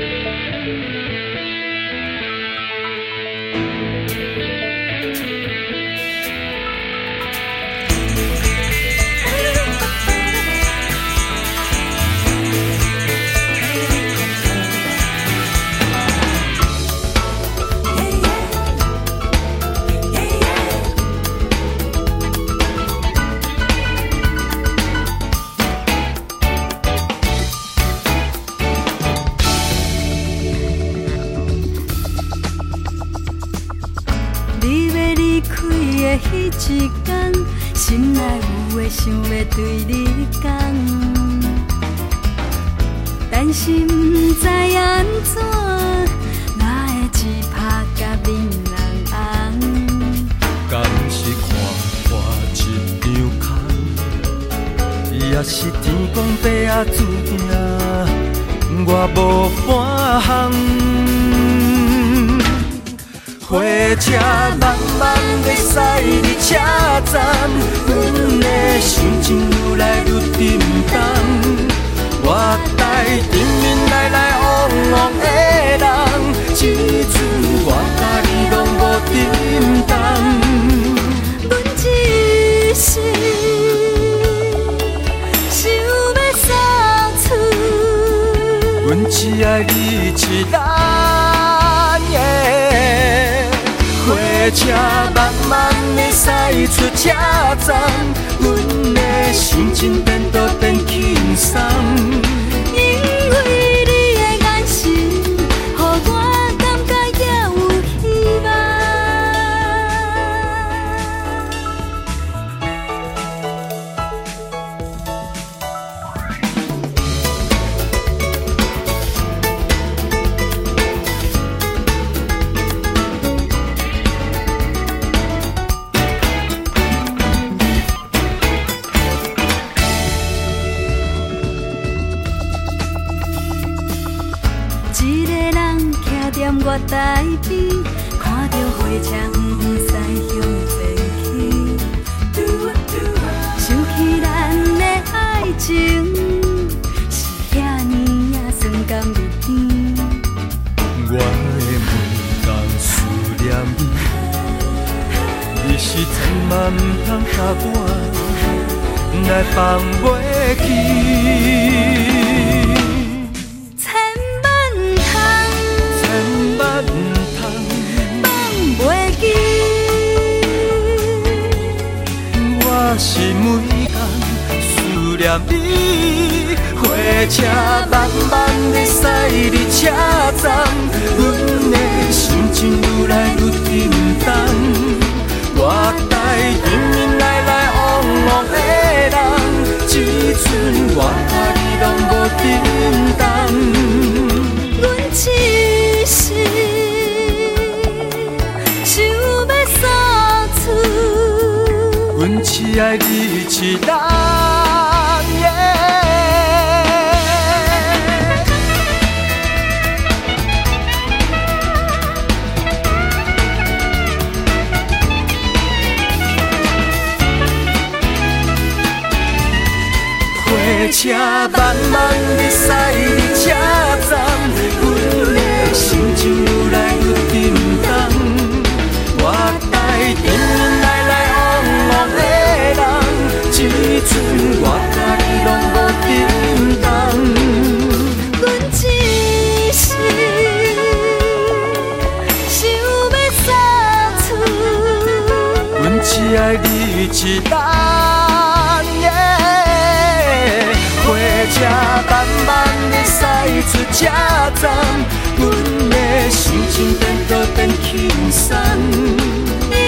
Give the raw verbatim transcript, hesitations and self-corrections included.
彼一天，心内有话想要对你讲，但是不知安怎，哪会只拍甲面人红？ 敢是看破一张空，也是天公伯仔注定，我无半项。火车慢慢地驶入车站，阮的心情愈来愈沉重。我待迎面来来往往的人，这阵我甲你拢无震动。 阮一时想要送出， 阮只爱你一人。火车慢慢地驶出车站，阮的心情变都变轻松。 因为你的眼神，予我感觉也有希望。我台边看到火车远远驶向前去，想起咱的爱情是遐尼啊酸甘蜜甜。 我的每当思念你，你是千万不通甲我来放袂记。我是每天思念你，火车慢慢地驶入车站，阮的心情愈来愈沉重。我待迎面来来往往的人，这阵我甲你拢无震动。 阮一时想要送出， 阮只爱你一人。火车慢慢地驶入车站，阮的心情愈来愈沉重。我待迎面来来往往的人，这阵我甲你拢无震动。 阮一时想要送出， 阮只爱你一人。火车慢慢地驶出车站，阮的心情变都变轻松。